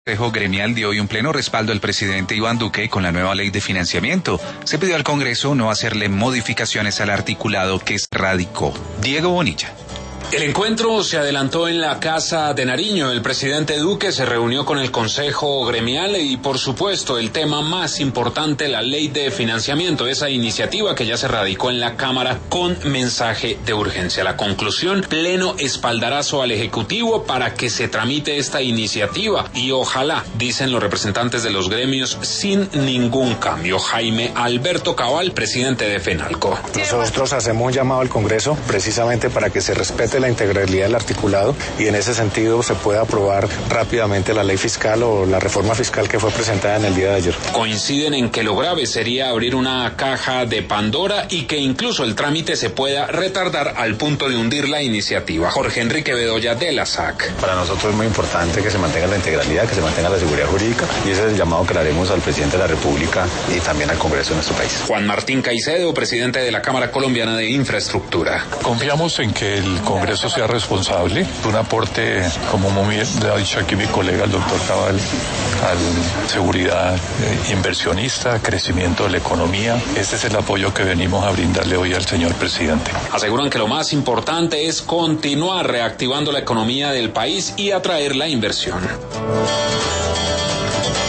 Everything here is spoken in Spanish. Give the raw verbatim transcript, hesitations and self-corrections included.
El Consejo Gremial dio hoy un pleno respaldo al presidente Iván Duque con la nueva ley de financiamiento. Se pidió al Congreso no hacerle modificaciones al articulado que se radicó. Diego Bonilla. El encuentro se adelantó en la Casa de Nariño. El presidente Duque se reunió con el Consejo Gremial y, por supuesto, el tema más importante, la ley de financiamiento, esa iniciativa que ya se radicó en la Cámara con mensaje de urgencia. La conclusión, pleno espaldarazo al Ejecutivo para que se tramite esta iniciativa y ojalá, dicen los representantes de los gremios, sin ningún cambio. Jaime Alberto Cabal, presidente de FENALCO. Nosotros hacemos un llamado al Congreso precisamente para que se respete la integralidad del articulado y en ese sentido se pueda aprobar rápidamente la ley fiscal o la reforma fiscal que fue presentada en el día de ayer. Coinciden en que lo grave sería abrir una caja de Pandora y que incluso el trámite se pueda retardar al punto de hundir la iniciativa. Jorge Enrique Bedoya de la S A C. Para nosotros es muy importante que se mantenga la integralidad, que se mantenga la seguridad jurídica y ese es el llamado que le haremos al presidente de la República y también al Congreso de nuestro país. Juan Martín Caicedo, presidente de la Cámara Colombiana de Infraestructura. Confiamos en que el Congreso eso sea responsable, un aporte, como muy bien ha dicho aquí mi colega el doctor Cabal, a seguridad eh, inversionista, crecimiento de la economía. Este es el apoyo que venimos a brindarle hoy al señor presidente. Aseguran que lo más importante es continuar reactivando la economía del país y atraer la inversión.